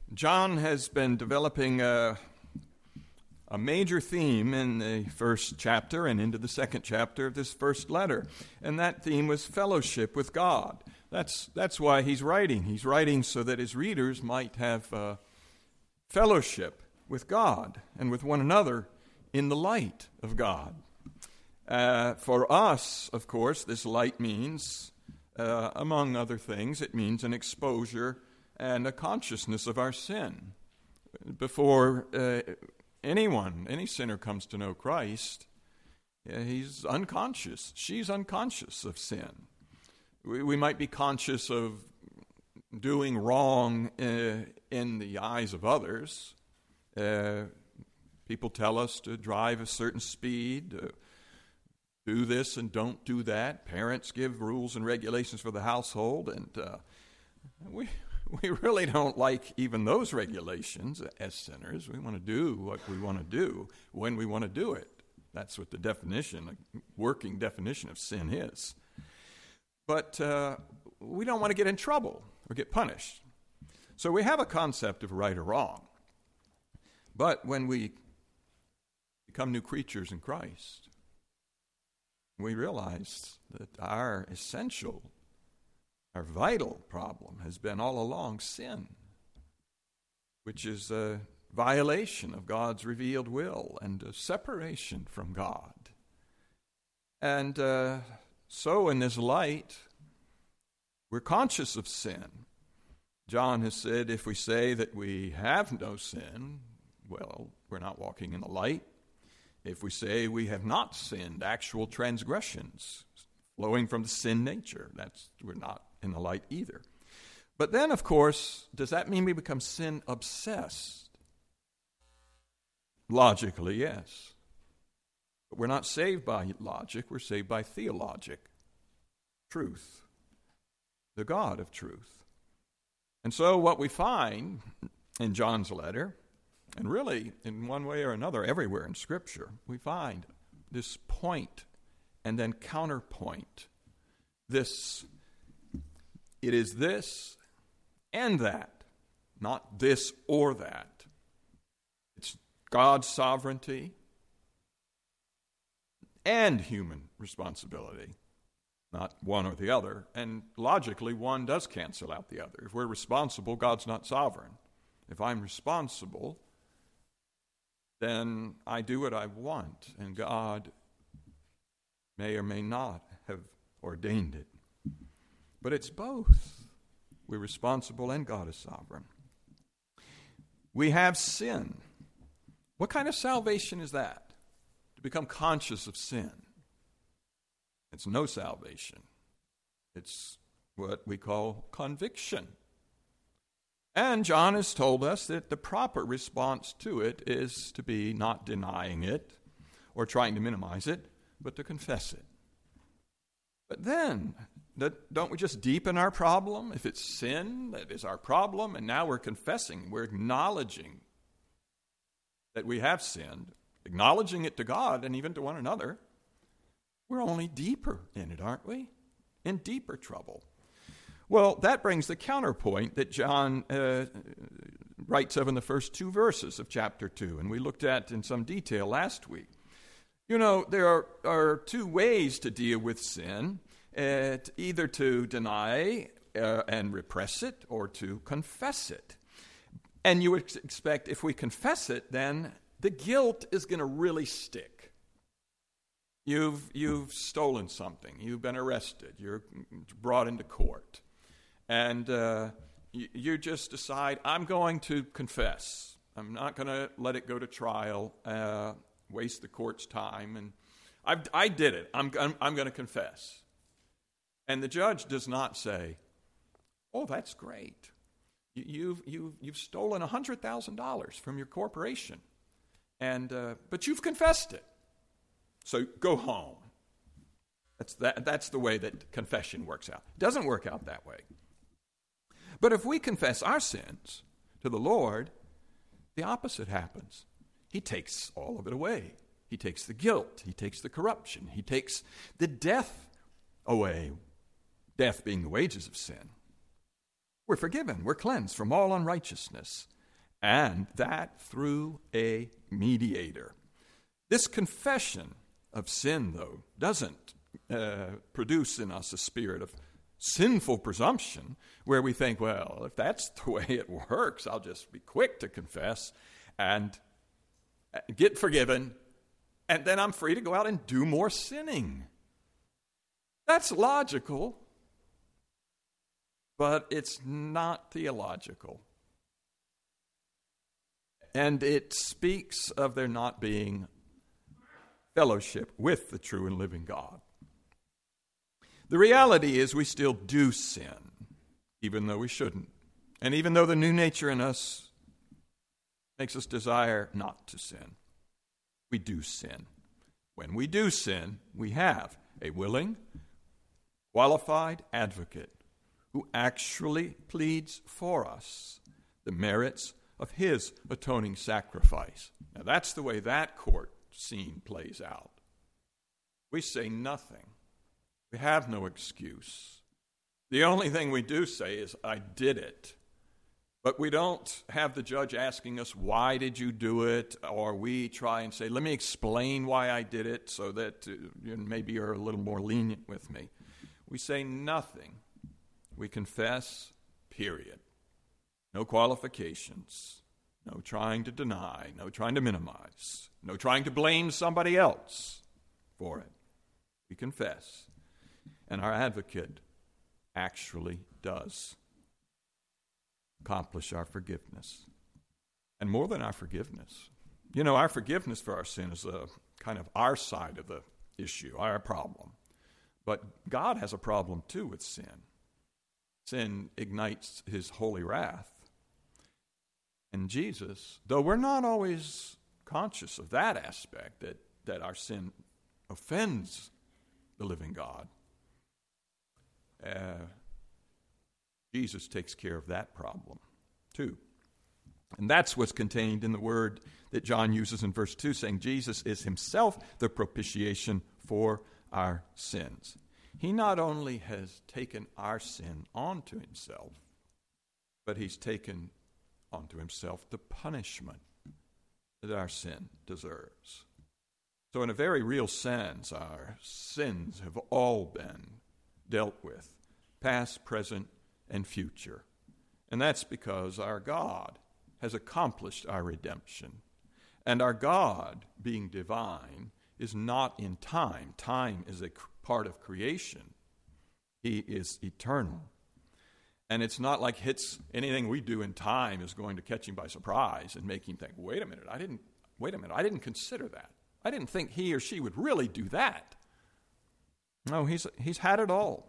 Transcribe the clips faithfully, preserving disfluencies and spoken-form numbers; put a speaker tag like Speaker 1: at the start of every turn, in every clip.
Speaker 1: John has been developing a, a major theme in the first chapter and into the second chapter of this first letter, and that theme was fellowship with God. That's that's why he's writing. He's writing so that his readers might have uh, fellowship with God and with one another in the light of God. Uh, for us, of course, this light means, uh, among other things, it means an exposure and a consciousness of our sin. Before uh, anyone, any sinner comes to know Christ, uh, he's unconscious. She's unconscious of sin. We, we might be conscious of doing wrong uh, in the eyes of others. Uh, people tell us to drive a certain speed, uh, do this and don't do that. Parents give rules and regulations for the household, and uh, we... We really don't like even those regulations as sinners. We want to do what we want to do when we want to do it. That's what the definition, a working definition of sin is. But uh, we don't want to get in trouble or get punished. So we have a concept of right or wrong. But when we become new creatures in Christ, we realize that our essential Our vital problem has been all along sin, which is a violation of God's revealed will and a separation from God. And uh, so in this light, we're conscious of sin. John has said if we say that we have no sin, well, we're not walking in the light. If we say we have not sinned, actual transgressions flowing from the sin nature, that's we're not in the light either. But then, of course, does that mean we become sin-obsessed? Logically, yes. But we're not saved by logic, we're saved by theologic, truth, the God of truth. And so what we find in John's letter, and really in one way or another everywhere in Scripture, we find this point and then counterpoint, this It is this and that, not this or that. It's God's sovereignty and human responsibility, not one or the other. And logically, one does cancel out the other. If we're responsible, God's not sovereign. If I'm responsible, then I do what I want, and God may or may not have ordained it. But it's both. We're responsible and God is sovereign. We have sin. What kind of salvation is that? To become conscious of sin. It's no salvation. It's what we call conviction. And John has told us that the proper response to it is to be not denying it or trying to minimize it, but to confess it. But then, don't we just deepen our problem? If it's sin that is our problem, and now we're confessing, we're acknowledging that we have sinned, acknowledging it to God and even to one another, we're only deeper in it, aren't we? In deeper trouble. Well, that brings the counterpoint that John uh, writes of in the first two verses of chapter two, and we looked at in some detail last week. You know, there are, are two ways to deal with sin, uh, either to deny uh, and repress it or to confess it. And you would expect if we confess it, then the guilt is going to really stick. You've, you've stolen something. You've been arrested. You're brought into court. And uh, you, you just decide, I'm going to confess. I'm not going to let it go to trial, uh, waste the court's time. And I've, I did it. I'm, I'm, I'm going to confess. And the judge does not say, oh, that's great. You, you've, you've, you've stolen one hundred thousand dollars from your corporation. And uh, but you've confessed it. So go home. That's that, that's the way that confession works out. It doesn't work out that way. But if we confess our sins to the Lord, the opposite happens. He takes all of it away. He takes the guilt. He takes the corruption. He takes the death away, death being the wages of sin. We're forgiven. We're cleansed from all unrighteousness. and that through a mediator. This confession of sin, though, doesn't uh, produce in us a spirit of sinful presumption where we think, well, if that's the way it works, I'll just be quick to confess and get forgiven, and then I'm free to go out and do more sinning. That's logical, but it's not theological. And it speaks of there not being fellowship with the true and living God. The reality is we still do sin, even though we shouldn't. And even though the new nature in us makes us desire not to sin, we do sin. When we do sin, we have a willing, qualified advocate who actually pleads for us the merits of his atoning sacrifice. Now that's the way that court scene plays out. We say nothing. We have no excuse. The only thing we do say is, I did it. But we don't have the judge asking us, why did you do it? Or we try and say, let me explain why I did it so that uh, you maybe you're a little more lenient with me. We say nothing. We confess, period. No qualifications. No trying to deny. No trying to minimize. No trying to blame somebody else for it. We confess. And our advocate actually does accomplish our forgiveness. And more than our forgiveness. You know, our forgiveness for our sin is a kind of our side of the issue, our problem. But God has a problem too with sin. Sin ignites his holy wrath. And Jesus, though we're not always conscious of that aspect, that, that our sin offends the living God, uh, Jesus takes care of that problem too. And that's what's contained in the word that John uses in verse two, saying Jesus is himself the propitiation for our sins. He not only has taken our sin onto himself, but he's taken onto himself the punishment that our sin deserves. So in a very real sense, our sins have all been dealt with, past, present, and future. And that's because our God has accomplished our redemption. And our God, being divine, is not in time. Time is a part of creation. He is eternal. And it's not like hits anything we do in time is going to catch him by surprise and make him think, wait a minute, I didn't wait a minute, I didn't consider that. I didn't think he or she would really do that. No, he's he's had it all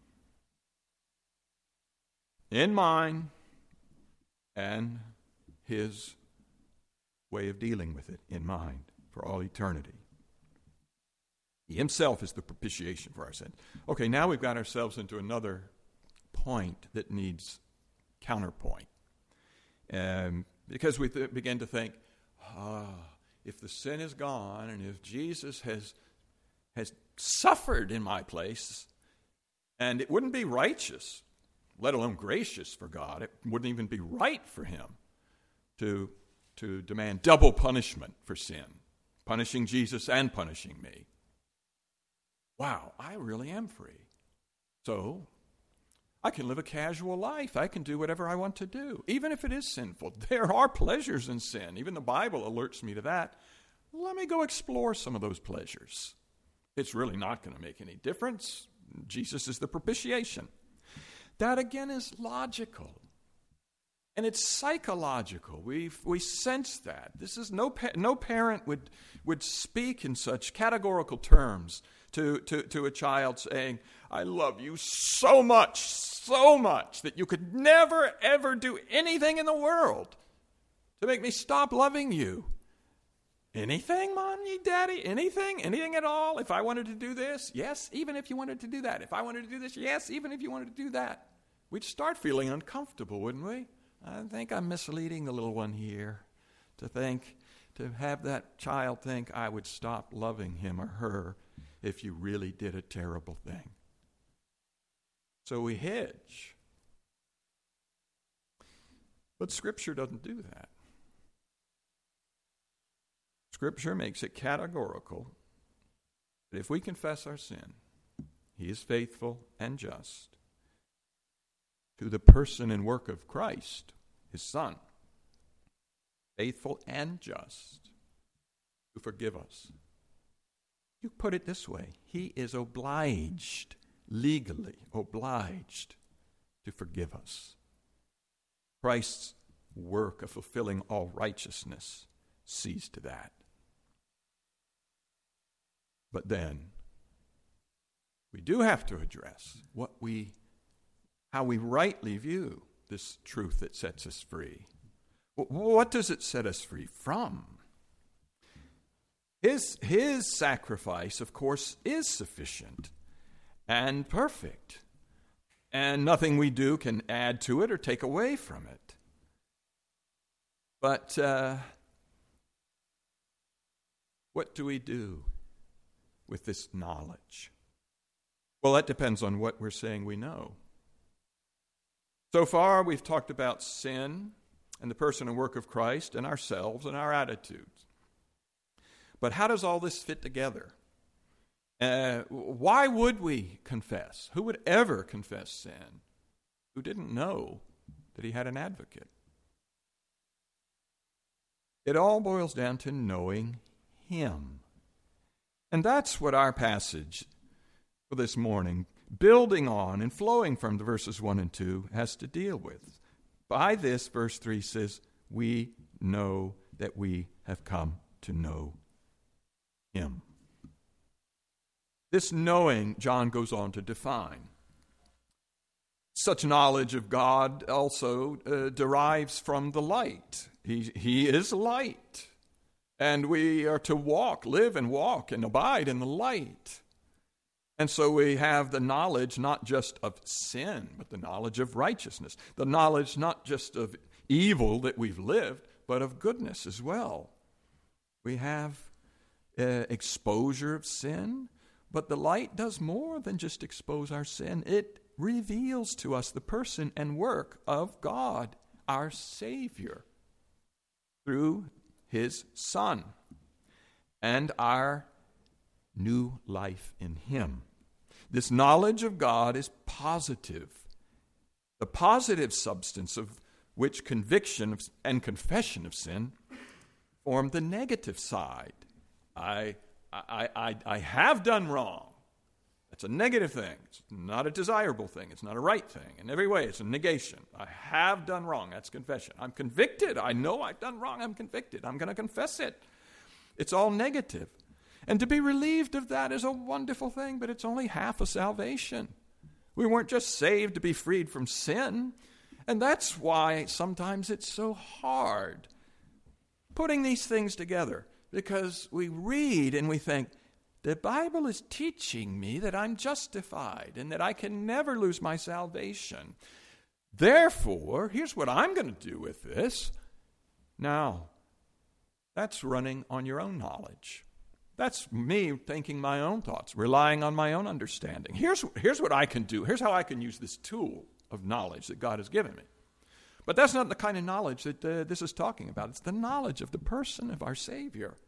Speaker 1: in mind, and his way of dealing with it in mind for all eternity. He himself is the propitiation for our sin. Okay, now we've got ourselves into another point that needs counterpoint. Um, because we th- begin to think, ah, if the sin is gone and if Jesus has has suffered in my place, and it wouldn't be righteous, let alone gracious for God, it wouldn't even be right for him to, to demand double punishment for sin, punishing Jesus and punishing me. Wow, I really am free. So I can live a casual life. I can do whatever I want to do, even if it is sinful. There are pleasures in sin. Even the Bible alerts me to that. Let me go explore some of those pleasures. It's really not going to make any difference. Jesus is the propitiation. That, again, is logical. And it's psychological. We we sense that. This is no pa- no parent would would speak in such categorical terms to, to, to a child saying, I love you so much, so much, that you could never, ever do anything in the world to make me stop loving you. Anything, Mommy, Daddy? Anything? Anything at all? If I wanted to do this? Yes, even if you wanted to do that. If I wanted to do this? Yes, even if you wanted to do that. We'd start feeling uncomfortable, wouldn't we? I think I'm misleading the little one here to think, to have that child think I would stop loving him or her if you really did a terrible thing. So we hedge. But Scripture doesn't do that. Scripture makes it categorical that if we confess our sin, he is faithful and just to the person and work of Christ, his Son, faithful and just to forgive us. You put it this way, he is obliged, legally obliged to forgive us. Christ's work of fulfilling all righteousness sees to that. But then, we do have to address what we, how we rightly view this truth that sets us free. What does it set us free from? His, his sacrifice, of course, is sufficient and perfect, and nothing we do can add to it or take away from it. But uh, what do we do with this knowledge? Well, that depends on what we're saying we know. So far, we've talked about sin and the person and work of Christ and ourselves and our attitudes. But how does all this fit together? Uh, why would we confess? Who would ever confess sin who didn't know that he had an advocate? It all boils down to knowing him. And that's what our passage for this morning, building on and flowing from the verses one and two, has to deal with. By this, verse three says, we know that we have come to know him. This knowing, John goes on to define. Such knowledge of God also uh, derives from the light. He, he is light. And we are to walk, live and walk and abide in the light. And so we have the knowledge not just of sin, but the knowledge of righteousness. The knowledge not just of evil that we've lived, but of goodness as well. We have uh, exposure of sin, but the light does more than just expose our sin. It reveals to us the person and work of God, our Savior, through his Son, and our new life in him. This knowledge of God is positive. The positive substance of which conviction of, and confession of sin form the negative side. I, I, I, I have done wrong. That's a negative thing. It's not a desirable thing. It's not a right thing. In every way, it's a negation. I have done wrong. That's confession. I'm convicted. I know I've done wrong. I'm convicted. I'm going to confess it. It's all negative. And to be relieved of that is a wonderful thing, but it's only half of salvation. We weren't just saved to be freed from sin. And that's why sometimes it's so hard putting these things together, because we read and we think, the Bible is teaching me that I'm justified and that I can never lose my salvation. Therefore, here's what I'm going to do with this. Now, that's running on your own knowledge. That's me thinking my own thoughts, relying on my own understanding. Here's, here's what I can do. Here's how I can use this tool of knowledge that God has given me. But that's not the kind of knowledge that uh, this is talking about. It's the knowledge of the person of our Savior.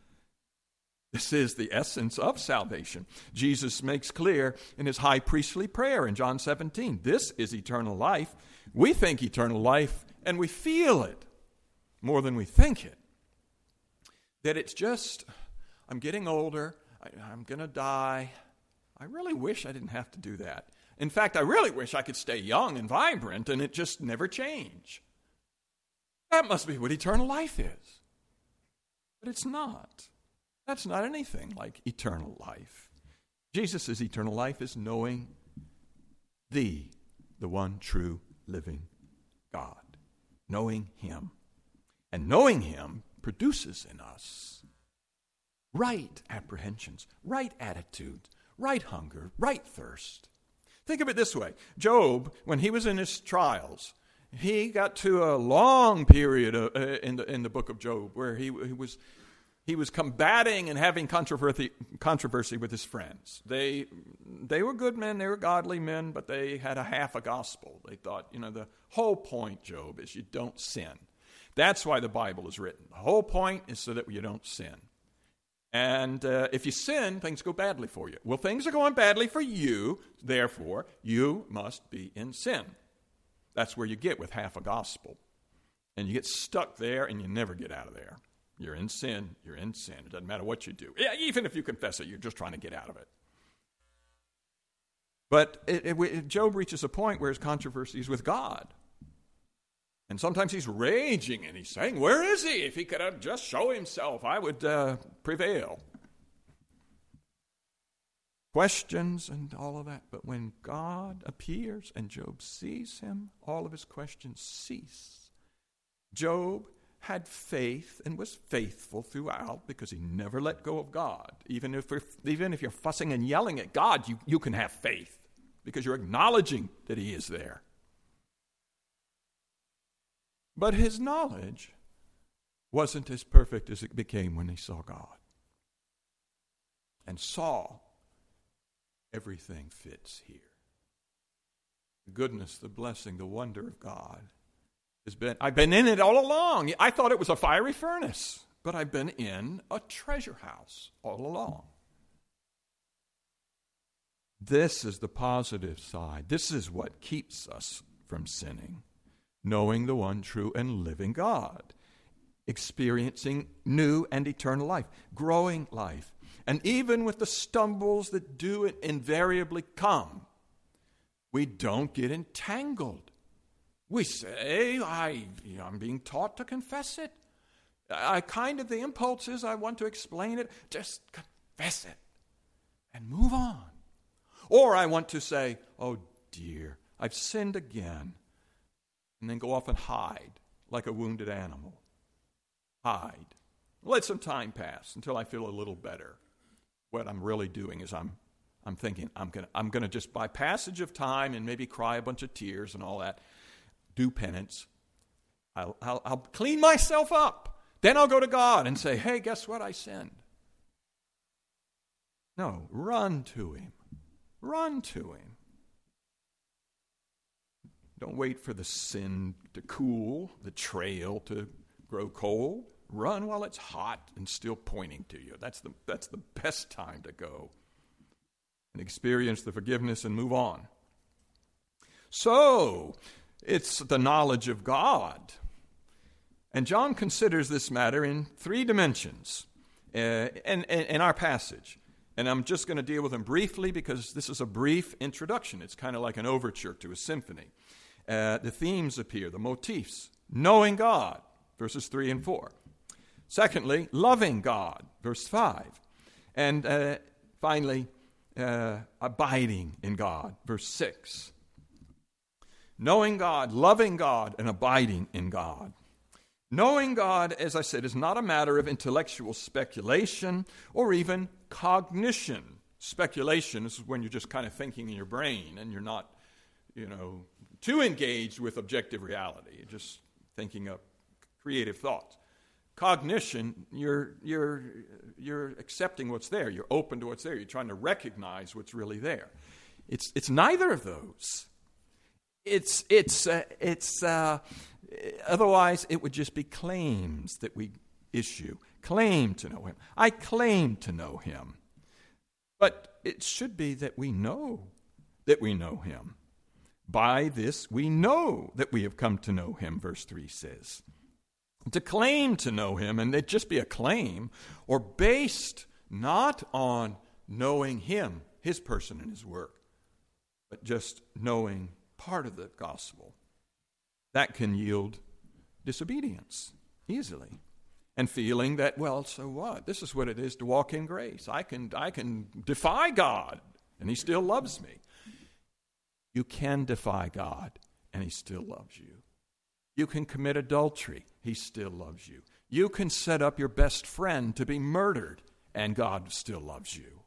Speaker 1: This is the essence of salvation. Jesus makes clear in his high priestly prayer in John seventeen, this is eternal life. We think eternal life, and we feel it more than we think it. That it's just, I'm getting older, I, I'm going to die. I really wish I didn't have to do that. In fact, I really wish I could stay young and vibrant and it just never change. That must be what eternal life is. But it's not. That's not anything like eternal life. Jesus' eternal life is knowing thee, the one true living God. Knowing him. And knowing him produces in us right apprehensions, right attitudes, right hunger, right thirst. Think of it this way. Job, when he was in his trials, he got to a long period of, uh, in the in the book of Job where he, he was he was combating and having controversy controversy with his friends. They they were good men, they were godly men, but they had a half a gospel. They thought, you know, the whole point, Job, is you don't sin. That's why the Bible is written. The whole point is so that you don't sin. And uh, if you sin, things go badly for you. Well, things are going badly for you, therefore, you must be in sin. That's where you get with half a gospel. And you get stuck there and you never get out of there. You're in sin, you're in sin. It doesn't matter what you do. Yeah, even if you confess it, you're just trying to get out of it. But it, it, Job reaches a point where his controversy is with God. And sometimes he's raging and he's saying, where is he? If he could have just show himself, I would uh, prevail. Questions and all of that. But when God appears and Job sees him, all of his questions cease. Job had faith and was faithful throughout because he never let go of God. Even if, even if you're fussing and yelling at God, you, you can have faith because you're acknowledging that he is there. But his knowledge wasn't as perfect as it became when he saw God. And saw everything fits here. The goodness, the blessing, the wonder of God has been, I've been in it all along. I thought it was a fiery furnace, but I've been in a treasure house all along. This is the positive side. This is what keeps us from sinning. Knowing the one true and living God, experiencing new and eternal life, growing life. And even with the stumbles that do invariably come, we don't get entangled. We say, I, you know, I'm being taught to confess it. I kind of, the impulse is I want to explain it. Just confess it and move on. Or I want to say, oh dear, I've sinned again. And then go off and hide like a wounded animal. Hide. Let some time pass until I feel a little better. What I'm really doing is I'm I'm thinking I'm gonna I'm gonna just by passage of time and maybe cry a bunch of tears and all that, do penance. I'll I'll, I'll clean myself up. Then I'll go to God and say, hey, guess what? I sinned. No, run to him. Run to him. Don't wait for the sin to cool, the trail to grow cold. Run while it's hot and still pointing to you. That's the, that's the best time to go and experience the forgiveness and move on. So, it's the knowledge of God. And John considers this matter in three dimensions uh, in, in, in our passage. And I'm just going to deal with them briefly because this is a brief introduction. It's kind of like an overture to a symphony. Uh, the themes appear, the motifs. Knowing God, verses three and four. Secondly, loving God, verse five. And uh, finally, uh, abiding in God, verse six. Knowing God, loving God, and abiding in God. Knowing God, as I said, is not a matter of intellectual speculation or even cognition. Speculation is when you're just kind of thinking in your brain and you're not, you know, too engaged with objective reality. You're just thinking up creative thoughts. Cognition, you're you're you're accepting what's there. You're open to what's there. You're trying to recognize what's really there. It's it's neither of those. It's it's uh, it's uh, otherwise it would just be claims that we issue. Claim to know him. I claim to know him. But it should be that we know that we know him. By this we know that we have come to know him, verse three says. To claim to know him, and it just be a claim, or based not on knowing him, his person and his work, but just knowing part of the gospel, that can yield disobedience easily. And feeling that, well, so what? This is what it is to walk in grace. I can, I can defy God, and he still loves me. You can defy God, and he still loves you. You can commit adultery. He still loves you. You can set up your best friend to be murdered, and God still loves you.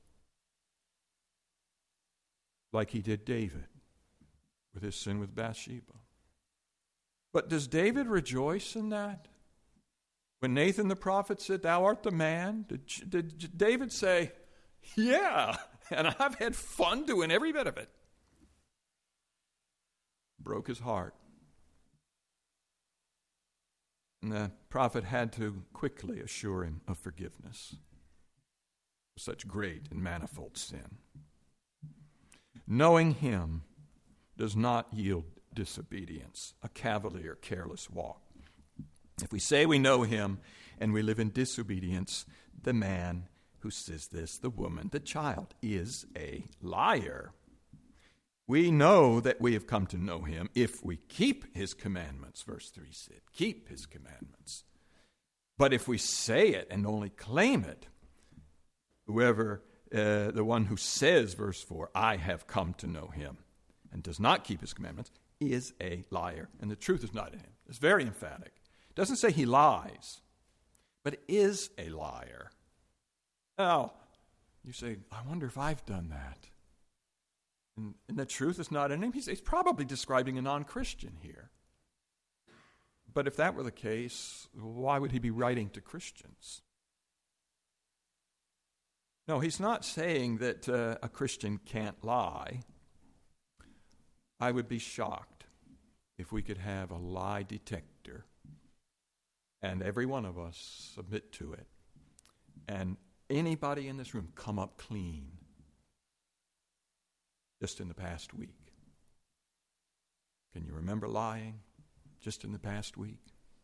Speaker 1: Like he did David with his sin with Bathsheba. But does David rejoice in that? When Nathan the prophet said, thou art the man, did, did David say, yeah, and I've had fun doing every bit of it? Broke his heart. And the prophet had to quickly assure him of forgiveness for such great and manifold sin. Knowing him does not yield disobedience, a cavalier, careless walk. If we say we know him and we live in disobedience, the man who says this, the woman, the child, is a liar. We know that we have come to know him if we keep his commandments, verse three said. Keep his commandments. But if we say it and only claim it, whoever, uh, the one who says, verse four, I have come to know him, and does not keep his commandments, is a liar, and the truth is not in him. It's very emphatic. It doesn't say he lies, but is a liar. Now, you say, I wonder if I've done that. And, and the truth is not in him. He's, he's probably describing a non-Christian here. But if that were the case, why would he be writing to Christians? No, he's not saying that uh, a Christian can't lie. I would be shocked if we could have a lie detector and every one of us submit to it and anybody in this room come up clean just in the past week. Can you remember lying just in the past week?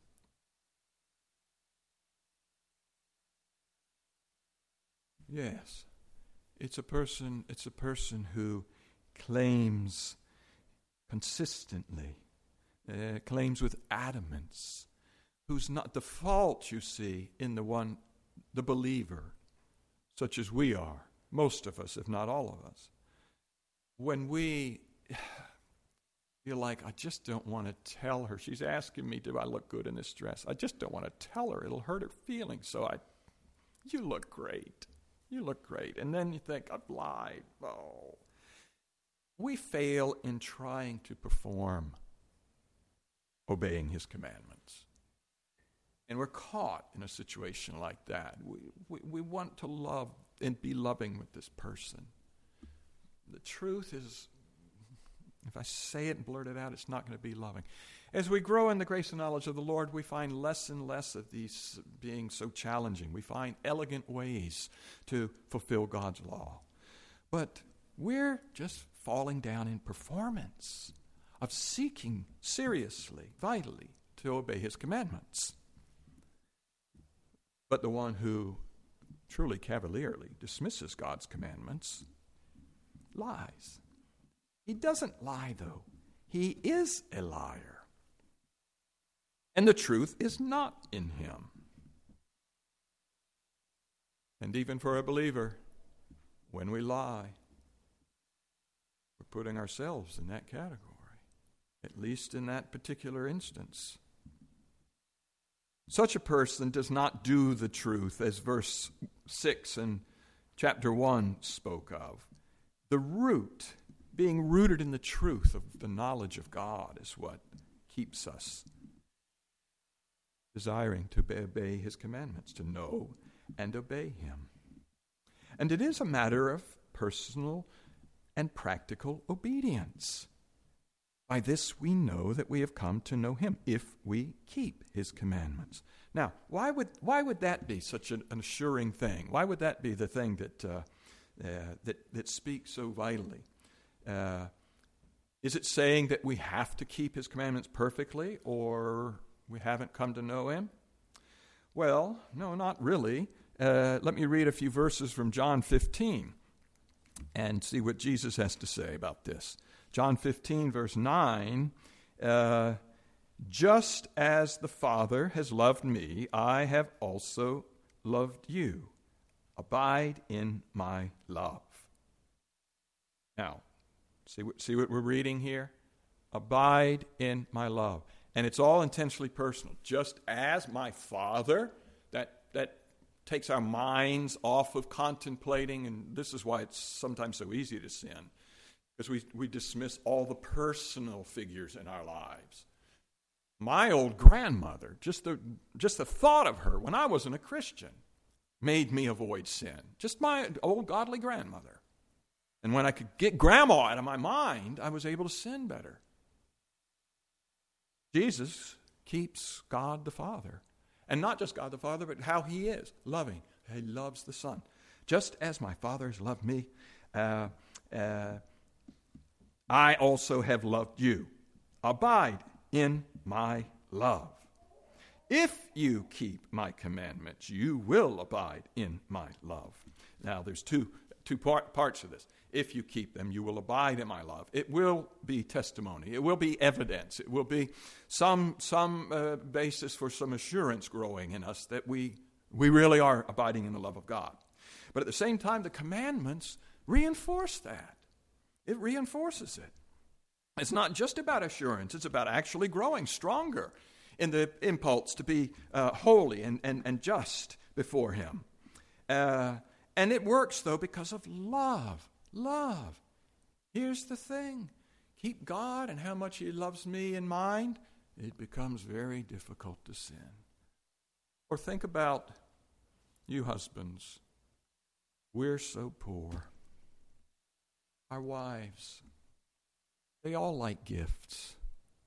Speaker 1: Yes. It's a person, it's a person who claims consistently, uh, claims with adamance, who's not the fault, you see, in the one, the believer, such as we are, most of us, if not all of us. When we feel like, I just don't want to tell her, she's asking me, do I look good in this dress? I just don't want to tell her, it'll hurt her feelings, so I, you look great, you look great. And then you think, I've lied, oh. We fail in trying to perform obeying his commandments. And we're caught in a situation like that. We, we, we want to love and be loving with this person. The truth is, if I say it and blurt it out, it's not going to be loving. As we grow in the grace and knowledge of the Lord, we find less and less of these being so challenging. We find elegant ways to fulfill God's law. But we're just falling down in performance of seeking seriously, vitally, to obey his commandments. But the one who truly cavalierly dismisses God's commandments lies. He doesn't lie, though. He is a liar. And the truth is not in him. And even for a believer, when we lie, we're putting ourselves in that category, at least in that particular instance. Such a person does not do the truth, as verse six in chapter one spoke of. The root, being rooted in the truth of the knowledge of God, is what keeps us desiring to obey his commandments, to know and obey him. And it is a matter of personal and practical obedience. By this we know that we have come to know him, if we keep his commandments. Now, why would why would that be such an, an assuring thing? Why would that be the thing that uh, uh, that that speaks so vitally? Uh, is it saying that we have to keep his commandments perfectly, or we haven't come to know him? Well, no, not really. Uh, let me read a few verses from John fifteen and see what Jesus has to say about this. John fifteen, verse nine, uh, just as the Father has loved me, I have also loved you. Abide in my love. Now, see what, see what we're reading here? Abide in my love. And it's all intentionally personal. Just as my Father, that that takes our minds off of contemplating, and this is why it's sometimes so easy to sin, because we, we dismiss all the personal figures in our lives. My old grandmother, just the just the thought of her when I wasn't a Christian, made me avoid sin. Just my old godly grandmother. And when I could get grandma out of my mind, I was able to sin better. Jesus keeps God the Father. And not just God the Father, but how he is, loving. He loves the Son. Just as my Father has loved me, uh, uh, I also have loved you. Abide in my love. If you keep my commandments, you will abide in my love. Now, there's two, two part, parts of this. If you keep them, you will abide in my love. It will be testimony. It will be evidence. It will be some, some uh, basis for some assurance growing in us that we, we really are abiding in the love of God. But at the same time, the commandments reinforce that. It reinforces it. It's not just about assurance. It's about actually growing stronger in the impulse to be uh, holy and, and, and just before him. Uh, and it works, though, because of love. Love. Here's the thing. Keep God and how much he loves me in mind. It becomes very difficult to sin. Or think about you husbands. We're so poor. Our wives, they all like gifts.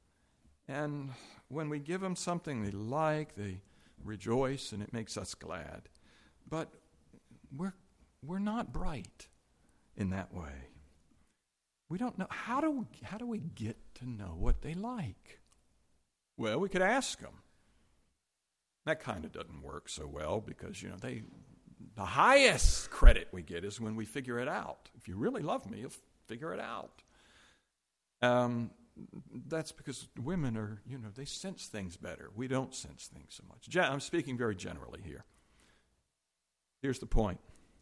Speaker 1: And when we give them something they like, they rejoice and it makes us glad. But we're we're not bright in that way. We don't know. How do we, how do we get to know what they like? Well, we could ask them. That kind of doesn't work so well because, you know, they the highest credit we get is when we figure it out. If you really love me, you'll figure it out. Um, that's because women are, you know, they sense things better. We don't sense things so much. Gen- I'm speaking very generally here. Here's the point.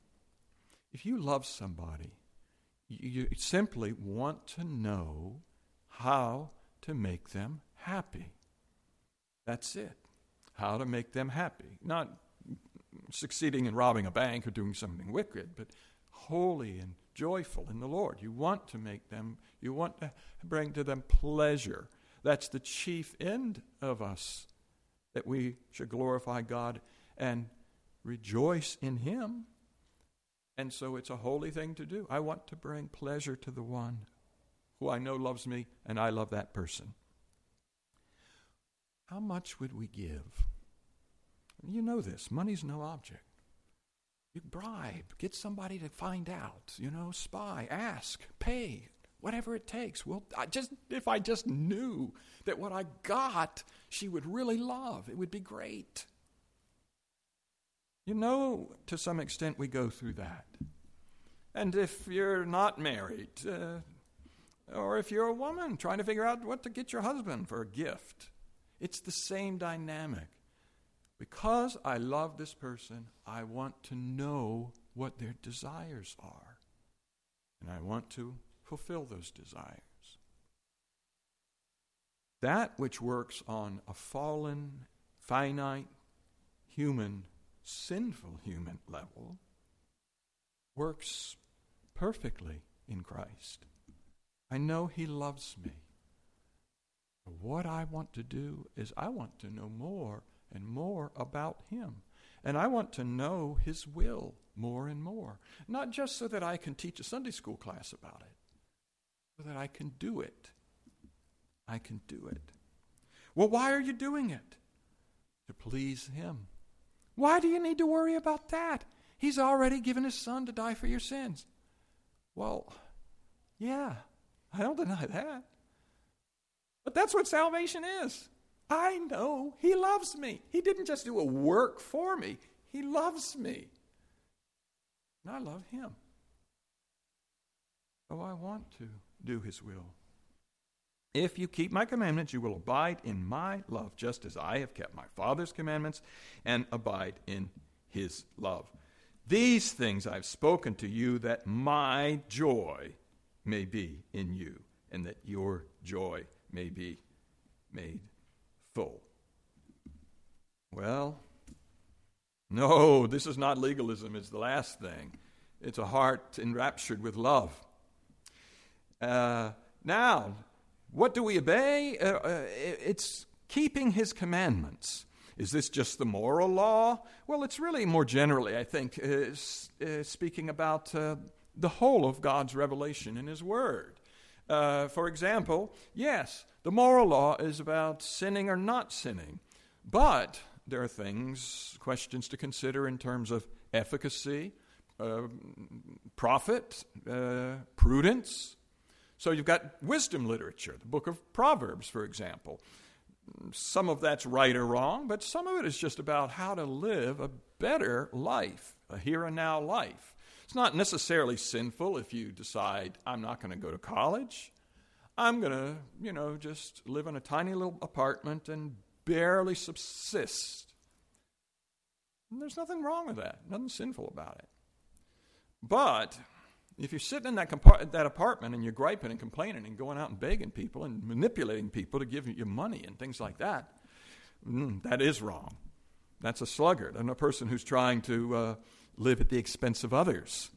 Speaker 1: If you love somebody, you, you simply want to know how to make them happy. That's it. How to make them happy. Not succeeding in robbing a bank or doing something wicked, but holy and joyful in the Lord. You want to make them, you want to bring to them pleasure. That's the chief end of us, that we should glorify God and rejoice in him. And so it's a holy thing to do. I want to bring pleasure to the one who I know loves me, and I love that person. How much would we give? You know this. Money's no object. You bribe. Get somebody to find out. You know, spy, ask, pay, whatever it takes. Well, I just if I just knew that what I got, she would really love, it would be great. You know, to some extent, we go through that. And if you're not married, uh, or if you're a woman trying to figure out what to get your husband for a gift, it's the same dynamic. Because I love this person, I want to know what their desires are. And I want to fulfill those desires. That which works on a fallen, finite, human, sinful human level works perfectly in Christ. I know he loves me. What I want to do is I want to know more and more about him. And I want to know his will more and more. Not just so that I can teach a Sunday school class about it, so that I can do it. I can do it. Well, why are you doing it? To please him. Why do you need to worry about that? He's already given his son to die for your sins. Well, yeah, I don't deny that. But that's what salvation is. I know he loves me. He didn't just do a work for me. He loves me. And I love him. So I want to do his will. If you keep my commandments, you will abide in my love, just as I have kept my Father's commandments and abide in his love. These things I've spoken to you, that my joy may be in you, and that your joy may be made full. Well, no, this is not legalism. It's the last thing. It's a heart enraptured with love. Uh, now, what do we obey? Uh, uh, it's keeping his commandments. Is this just the moral law? Well, it's really more generally, I think, uh, uh, speaking about uh, the whole of God's revelation in his word. Uh, for example, yes, the moral law is about sinning or not sinning, but there are things, questions to consider in terms of efficacy, uh, profit, uh, prudence. So you've got wisdom literature, the book of Proverbs, for example. Some of that's right or wrong, but some of it is just about how to live a better life, a here and now life. It's not necessarily sinful if you decide, I'm not going to go to college. I'm going to, you know, just live in a tiny little apartment and barely subsist. And there's nothing wrong with that, nothing sinful about it. But if you're sitting in that, compart- that apartment and you're griping and complaining and going out and begging people and manipulating people to give you money and things like that, mm, that is wrong. That's a sluggard and a person who's trying to uh, live at the expense of others.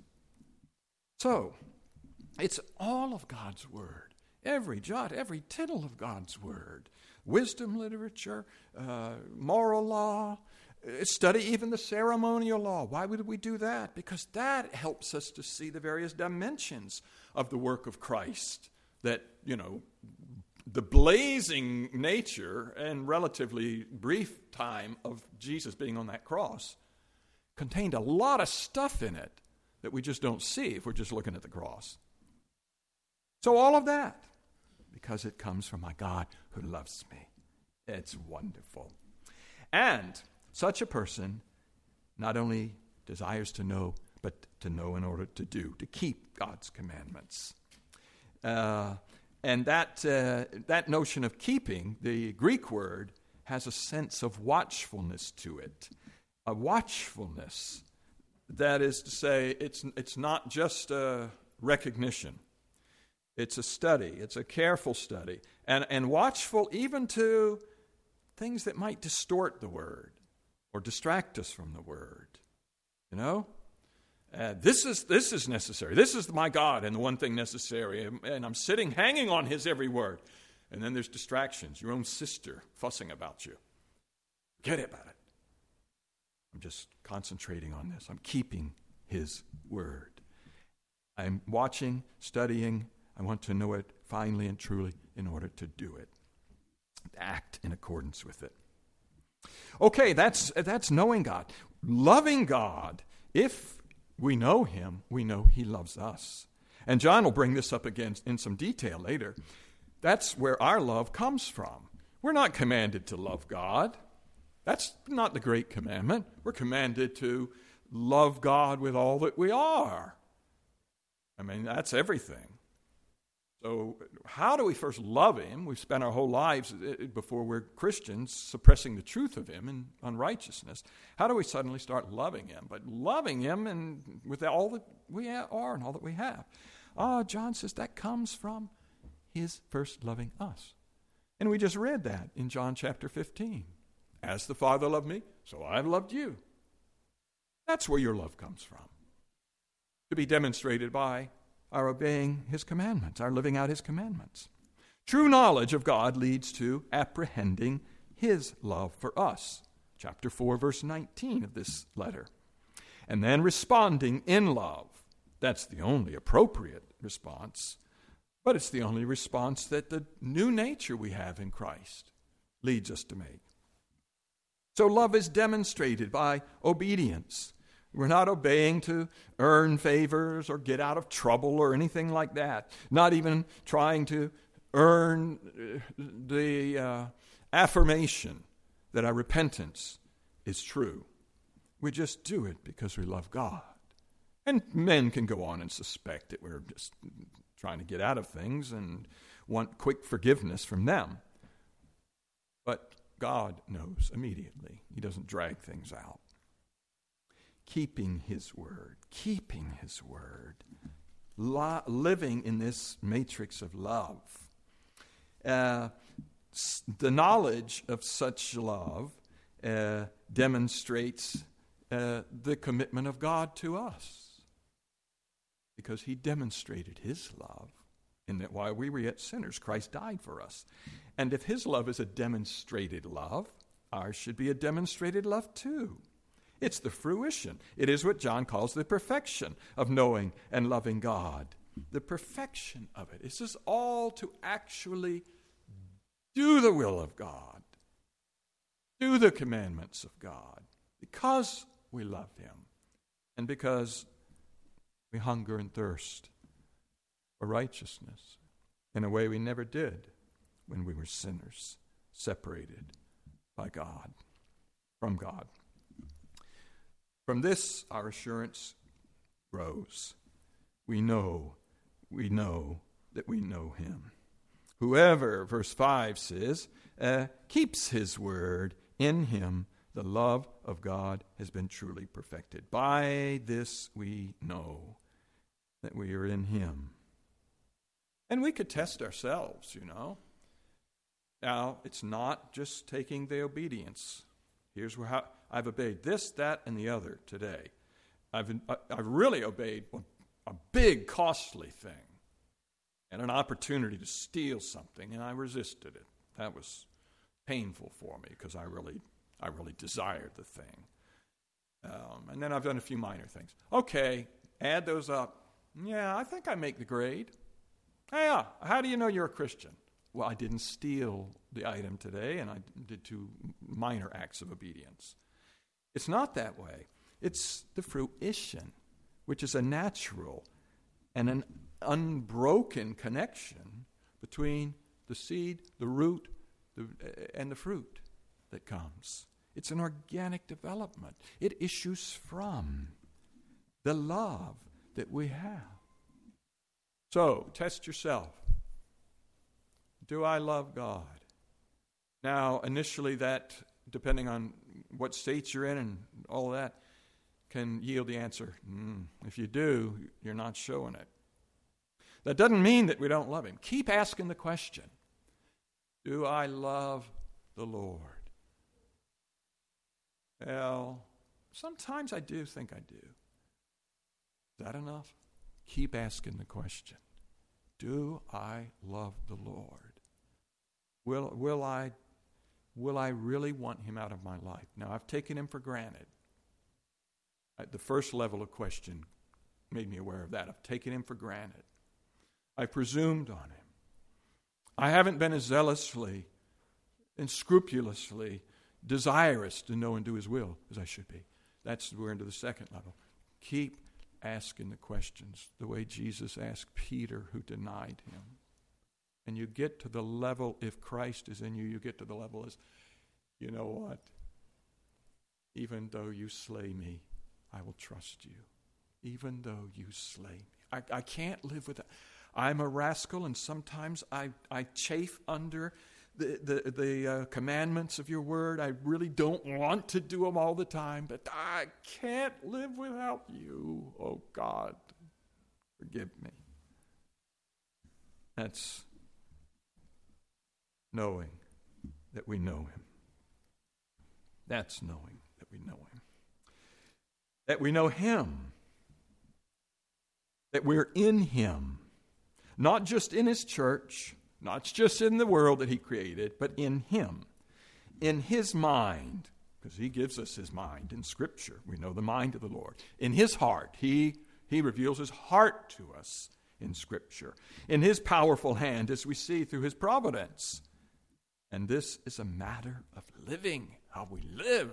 Speaker 1: So, it's all of God's Word. Every jot, every tittle of God's Word. Wisdom literature, uh, moral law, study even the ceremonial law. Why would we do that? Because that helps us to see the various dimensions of the work of Christ. That, you know, the blazing nature and relatively brief time of Jesus being on that cross contained a lot of stuff in it that we just don't see if we're just looking at the cross. So all of that, because it comes from my God who loves me. It's wonderful. And such a person not only desires to know, but to know in order to do, to keep God's commandments. Uh, and that uh, that notion of keeping, the Greek word, has a sense of watchfulness to it. A watchfulness, that is to say, it's it's not just a recognition. It's a study. It's a careful study. And, and watchful even to things that might distort the word or distract us from the word. You know? Uh, this is this is necessary. This is my God and the one thing necessary. And I'm sitting, hanging on his every word. And then there's distractions. Your own sister fussing about you. Forget about it. I'm just concentrating on this. I'm keeping his word. I'm watching, studying. I want to know it finely and truly in order to do it. Act in accordance with it. Okay, that's that's knowing God. Loving God. If we know him, we know he loves us. And John will bring this up again in some detail later. That's where our love comes from. We're not commanded to love God. That's not the great commandment. We're commanded to love God with all that we are. I mean, that's everything. So how do we first love him? We've spent our whole lives before we're Christians suppressing the truth of him in unrighteousness. How do we suddenly start loving him? But loving him and with all that we are and all that we have. Ah, John says that comes from his first loving us. And we just read that in John chapter fifteen. As the Father loved me, so I've loved you. That's where your love comes from. To be demonstrated by our obeying his commandments, our living out his commandments. True knowledge of God leads to apprehending his love for us. Chapter four, verse nineteen of this letter. And then responding in love. That's the only appropriate response, but it's the only response that the new nature we have in Christ leads us to make. So love is demonstrated by obedience. We're not obeying to earn favors or get out of trouble or anything like that. Not even trying to earn the uh, affirmation that our repentance is true. We just do it because we love God. And men can go on and suspect that we're just trying to get out of things and want quick forgiveness from them. But God knows immediately. He doesn't drag things out. Keeping his word, keeping his word, Lo- living in this matrix of love. Uh, s- the knowledge of such love uh, demonstrates uh, the commitment of God to us, because he demonstrated his love in that while we were yet sinners, Christ died for us. And if his love is a demonstrated love, ours should be a demonstrated love too. It's the fruition. It is what John calls the perfection of knowing and loving God. the perfection of it. It's just all to actually do the will of God, do the commandments of God, because we love him and because we hunger and thirst for righteousness in a way we never did when we were sinners, separated by God, from God. From this, our assurance grows. We know, we know that we know him. Whoever, verse five says, uh, keeps his word, in him the love of God has been truly perfected. By this we know that we are in him. And we could test ourselves, you know. Now, it's not just taking the obedience. Here's where how I've obeyed this, that, and the other today. I've I've really obeyed a big, costly thing and an opportunity to steal something, and I resisted it. That was painful for me because I really, I really desired the thing. Um, and then I've done a few minor things. Okay, add those up. Yeah, I think I make the grade. Yeah, how do you know you're a Christian? Well, I didn't steal the item today, and I did two minor acts of obedience. It's not that way. It's the fruition, which is a natural and an unbroken connection between the seed, the root, the, and the fruit that comes. It's an organic development. It issues from the love that we have. So, test yourself. Do I love God? Now, initially that, depending on what state you're in and all that, can yield the answer, mm, if you do, you're not showing it. That doesn't mean that we don't love him. Keep asking the question, do I love the Lord? Well, sometimes I do think I do. Is that enough? Keep asking the question, do I love the Lord? Will, will I, will I really want him out of my life? Now, I've taken him for granted. The first level of question made me aware of that. I've taken him for granted. I presumed on him. I haven't been as zealously and scrupulously desirous to know and do his will as I should be. That's, we're into the second level. Keep asking the questions the way Jesus asked Peter, who denied him. And you get to the level, if Christ is in you, you get to the level as, you know what? Even though you slay me, I will trust you. Even though you slay me. I, I can't live with that. I'm a rascal, and sometimes I, I chafe under the, the, the uh, commandments of your word. I really don't want to do them all the time, but I can't live without you. Oh, God, forgive me. That's knowing that we know him. That's knowing that we know him. That we know him. That we're in him. Not just in his church, not just in the world that he created, but in him. In his mind, because he gives us his mind in Scripture. We know the mind of the Lord. In his heart, he, he reveals his heart to us in Scripture. In his powerful hand, as we see through his providence. And this is a matter of living, how we live.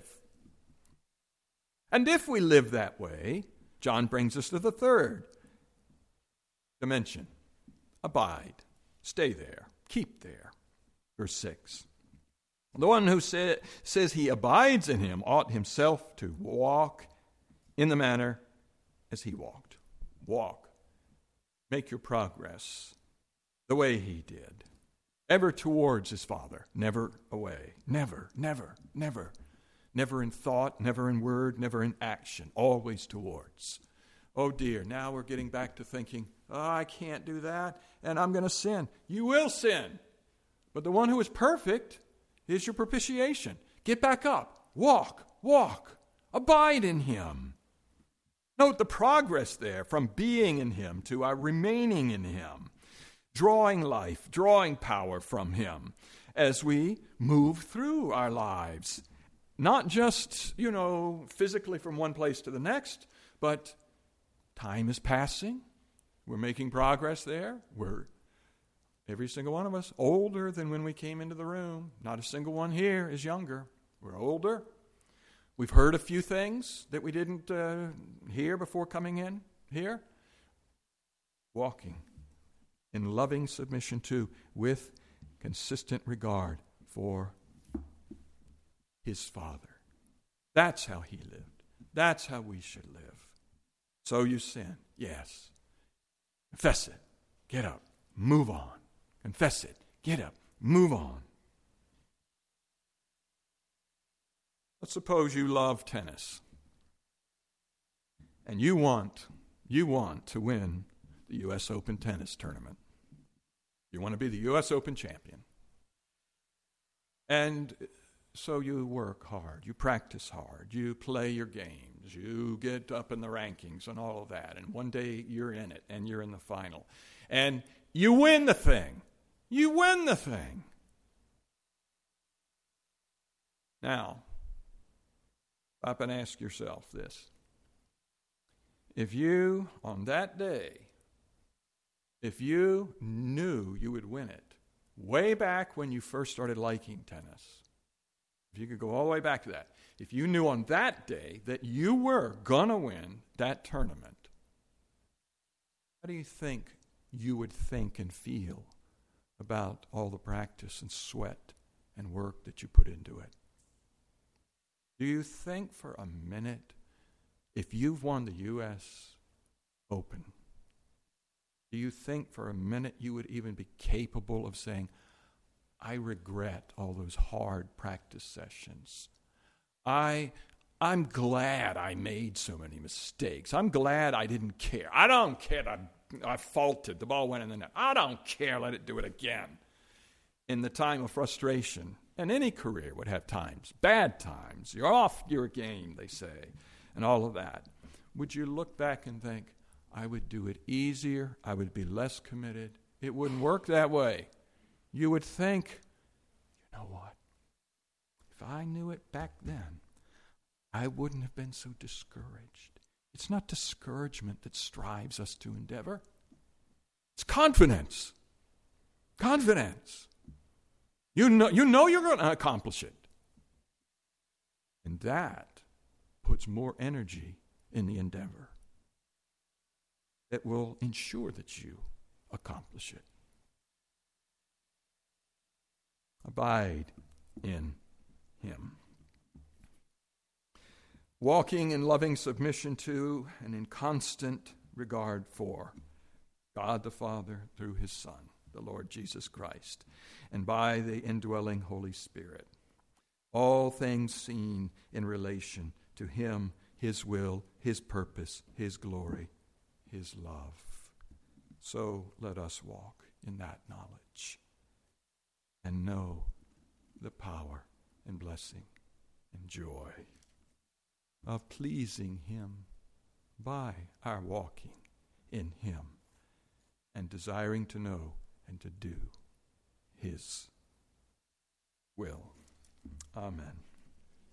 Speaker 1: And if we live that way, John brings us to the third dimension. Abide. Stay there. Keep there. Verse six. The one who say, says he abides in him ought himself to walk in the manner as he walked. Walk. Make your progress the way he did. Ever towards his Father, never away. Never, never, never. Never in thought, never in word, never in action. Always towards. Oh dear, now we're getting back to thinking, oh, I can't do that, and I'm going to sin. You will sin. But the one who is perfect is your propitiation. Get back up. Walk, walk. Abide in him. Note the progress there from being in him to our remaining in him. Drawing life, drawing power from him as we move through our lives. Not just, you know, physically from one place to the next, but time is passing. We're making progress there. We're, every single one of us, older than when we came into the room. Not a single one here is younger. We're older. We've heard a few things that we didn't uh, hear before coming in here. Walking in loving submission to, with consistent regard for his Father. That's how he lived. That's how we should live. So you sin. Yes. Confess it. Get up. Move on. Confess it. Get up. Move on. Let's suppose you love tennis. And you want, you want to win the U S Open tennis tournament. You want to be the U S Open champion. And so you work hard, you practice hard, you play your games, you get up in the rankings and all of that. And one day you're in it and you're in the final. And you win the thing. You win the thing. Now, stop and ask yourself this. If you, on that day, if you knew you would win it, way back when you first started liking tennis, if you could go all the way back to that, if you knew on that day that you were going to win that tournament, how do you think you would think and feel about all the practice and sweat and work that you put into it? Do you think for a minute, if you've won the U S Open, do you think for a minute you would even be capable of saying, I regret all those hard practice sessions. I, I'm glad I made so many mistakes. I'm glad I didn't care. I don't care. I, I faulted. The ball went in the net. I don't care. Let it do it again. In the time of frustration, and any career would have times, bad times. You're off your game, they say, and all of that. Would you look back and think, I would do it easier, I would be less committed? It wouldn't work that way. You would think, you know what? If I knew it back then, I wouldn't have been so discouraged. It's not discouragement that strives us to endeavor. It's confidence. Confidence. You know, you know you're going to accomplish it. And that puts more energy in the endeavor. It will ensure that you accomplish it. Abide in him. Walking in loving submission to and in constant regard for God the Father through his Son, the Lord Jesus Christ, and by the indwelling Holy Spirit. All things seen in relation to him, his will, his purpose, his glory, his love. So let us walk in that knowledge and know the power and blessing and joy of pleasing him by our walking in him and desiring to know and to do his will. Amen.